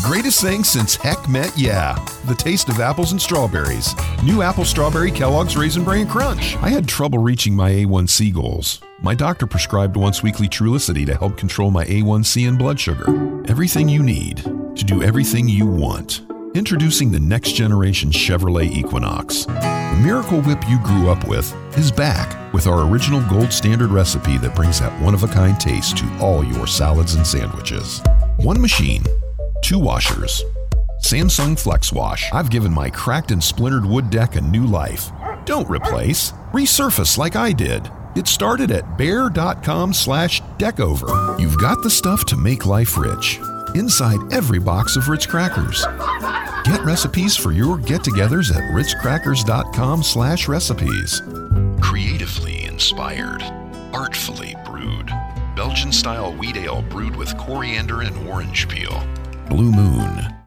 The greatest thing since heck met yeah. The taste of apples and strawberries. New apple strawberry Kellogg's Raisin Bran Crunch. I had trouble reaching my A1C goals. My doctor prescribed once weekly Trulicity to help control my A1C and blood sugar. Everything you need to do everything you want. Introducing the next generation Chevrolet Equinox. The Miracle Whip you grew up with is back with our original gold standard recipe that brings that one-of-a-kind taste to all your salads and sandwiches. One machine, 2 washers. Samsung Flex Wash. I've given my cracked and splintered wood deck a new life. Don't replace, resurface like I did. It started at bear.com/deckover. You've got the stuff to make life rich. Inside every box of Ritz Crackers. Get recipes for your get-togethers at ritzcrackers.com/recipes. Creatively inspired, artfully brewed. Belgian-style wheat ale brewed with coriander and orange peel. Blue Moon.